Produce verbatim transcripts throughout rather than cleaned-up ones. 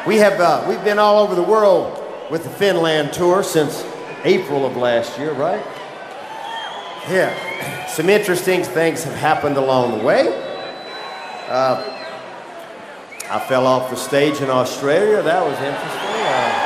We have, uh, we've been all over the world with the Finland tour since April of last year, right? Yeah, some interesting things have happened along the way. Uh, I fell off the stage in Australia, that was interesting.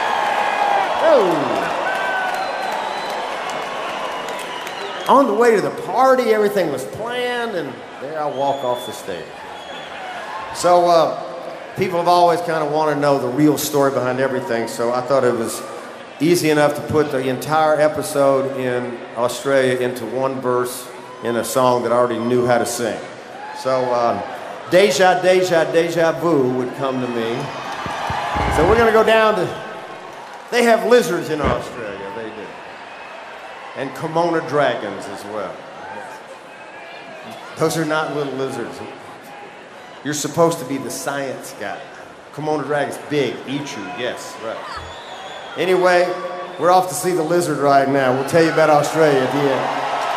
Uh, oh. On the way to the party, everything was planned, and there I walk off the stage. So, uh, people have always kind of wanted to know the real story behind everything, so I thought it was easy enough to put the entire episode in Australia into one verse in a song that I already knew how to sing. So, um, Deja, Deja, Deja Vu would come to me. So we're gonna go down to, they have lizards in Australia, they do. And Komodo dragons as well. Those are not little lizards. You're supposed to be the science guy. Komodo dragon's big, eat you, yes, right. Anyway, we're off to see the lizard right now. We'll tell you about Australia at the end.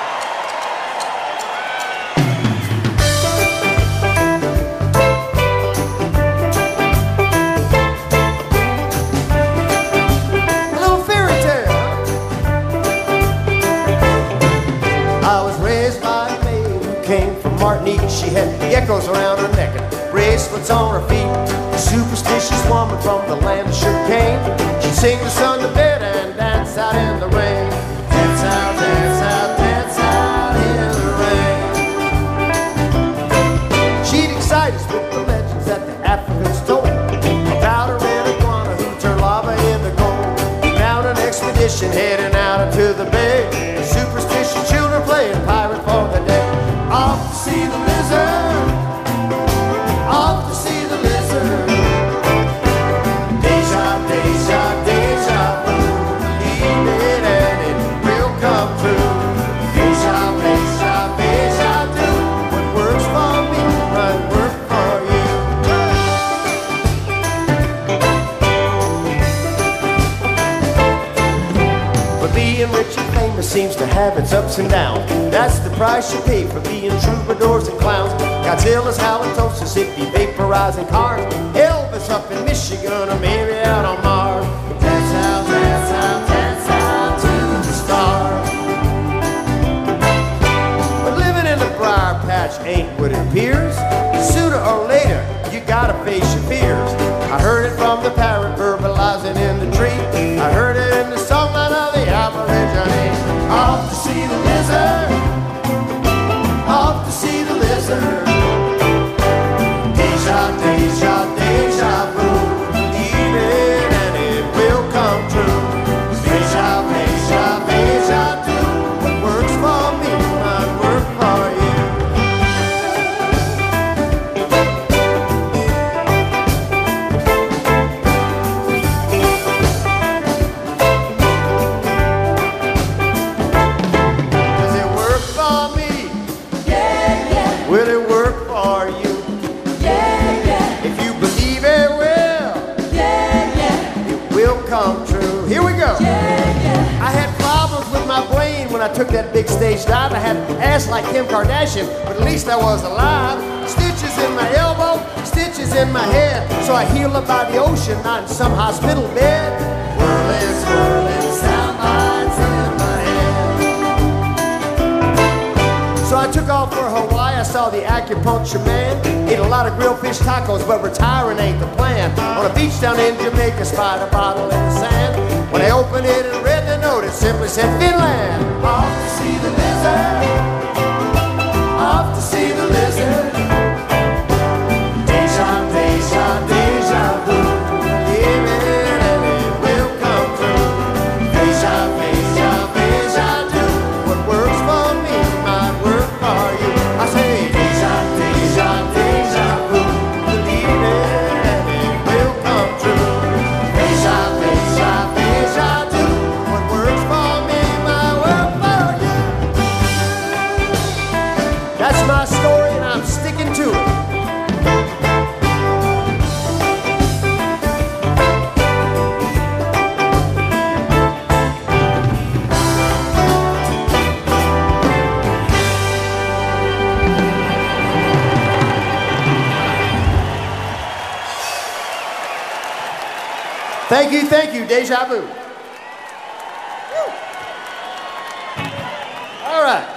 A little fairy tale. I was raised by a maid who came from Martinique. She had geckos around her neck and bracelets on her feet. A superstitious woman from the land of sugarcane. She'd sing the sun to bed and dance out in the rain. Dance out, dance out, dance out in the rain. She'd excite us with the legends that the Africans told about a red iguana who turned lava into gold. Found an expedition heading out into the bay. Superstitious children playing pirate for the day. Off to see the lizard, off to see the lizard. Deja, deja, deja vu, believe it and it will come true. Deja, deja, deja vu, what works for me might work for you. But being rich and famous seems to have its ups and downs. That's the price you pay for being troubadours and clowns. Godzilla's halitosis, hippie vaporizing cars. Elvis up in Michigan or maybe out on Mars. Dance out, dance out, dance out to the stars. But living in the briar patch ain't what it appears. Sooner or later, you gotta face your fears. I heard it from the parrot verbalizing in the tree. I heard it in the songline of the Aborigines. Off to see the lizard, off to see the lizard. Deja, deja, deja vu, believe it and it will come true. Deja, deja, deja vu, what works for me might work for you. Does it work for me? Yeah, yeah, Will it work for you? yeah, yeah, If you believe it will, yeah, yeah, it will come true. Here we go. yeah, yeah. I had problems with my brain when I took that big stage dive. I had ass like Kim Kardashian, but at least I was alive. Stitches in my elbow, stitches in my head. So I healed up by the ocean, not in some hospital bed. Whirling, swirling sound bites in my head. So I took off for Hawaii, I saw the acupuncture man. Ate a lot of grilled fish tacos, but retiring ain't the plan. On a beach down in Jamaica, spied a bottle in the sand. When I opened it and read the note, it simply said Finland. Off to see the lizard, off to see the lizard. Deja, deja, deja vu, believe it and it will come true. Deja, deja, deja vu, what works for me might work for you. I say deja, deja, deja vu, believe it and it will come true. Deja, deja, deja vu, what works for me might work for you. Thank you, thank you, Deja Vu. All right.